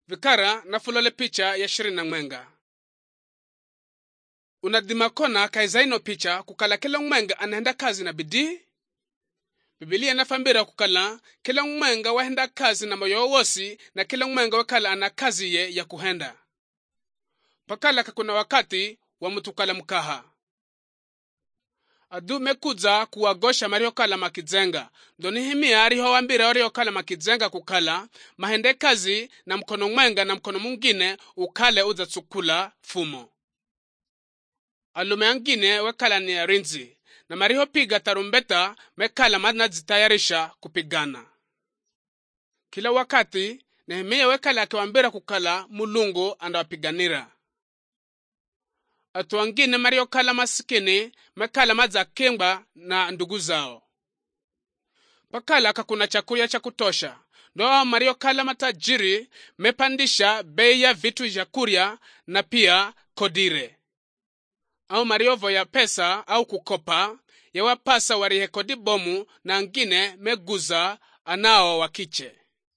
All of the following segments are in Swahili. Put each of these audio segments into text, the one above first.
vikara na fulole picha ya shiri na mwenga. Unadima kona kaizaino picha kukala kila mwenga anahenda kazi na bidii. Biblia inafambira kukala kila mwenga wahenda kazi na moyo wosi na kila mwenga wakala ana kazi ye ya kuhenda. Pakala kakuna wakati wa mutukala mkaha. Adu mekuza kuwagosha mario kala makizenga. Doni himia ariho wambira wario kala makizenga kukala mahende kazi na mkono mwenga na mkono mungine ukale uza tsukula fumo. Alume angine wakala ni rinzi na mariho piga tarumbeta mekala madna zitayarisha kupigana. Kila wakati Nehemia wakala akiwambira kukala Mulungu andawapiganira. Atu wangine mario kala masikini mekala madza kemba na ndugu zao. Pakala kakuna chakula cha kutosha. Ndo mario kala matajiri mepandisha bei ya vitu vya kuria na pia kodire. Au mariovo ya pesa au kukopa ya wapasa warihe kodi bomu na angine meguza anao wakiche.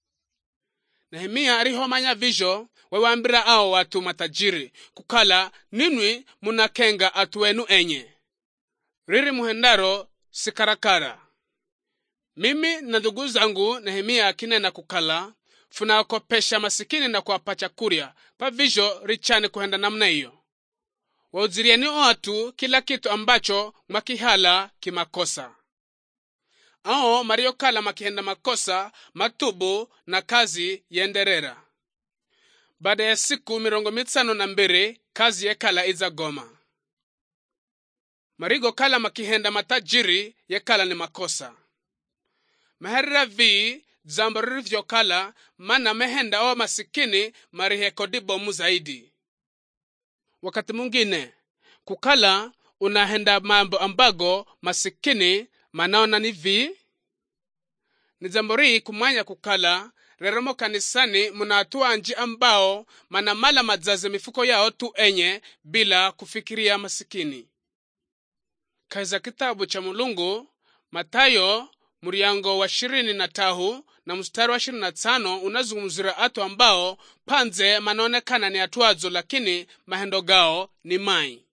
Nehemia arihomanya vijo wewambira ao watu matajiri kukala ninwi munakenga atuenu enye. Riri muhendaro sikarakara. Mimi na ndugu zangu Nehemia akinena kukala funakopesha masikini na kuwapacha kuria pa vijo richane kuhenda namna hiyo. Wauzirieni watu kila kitu ambacho makihala kimakosa. Ao mario kala makihenda makosa matubu na kazi yenderera. Baada ya siku 52 kazi yekala iza goma. Marigo kala makihenda matajiri yekala ni makosa. Maherra vi zambariri vyo kala mana mehenda o masikini marihe kodibo muzaidi. Wakati mwingine kukala unahenda mambo ambago masikini manaona ni vi. Nizambori kumanya kukala reromo kanisani munatua anji ambao manamala madzaze mifuko yao tu enye bila kufikiria masikini. Kaiza kitabu cha Mulungu Mathayo muriango wa 23 na mstari wa 25 unazungumzira atu ambao panze manaonekana ni atuazo lakini mahendo gao ni mai.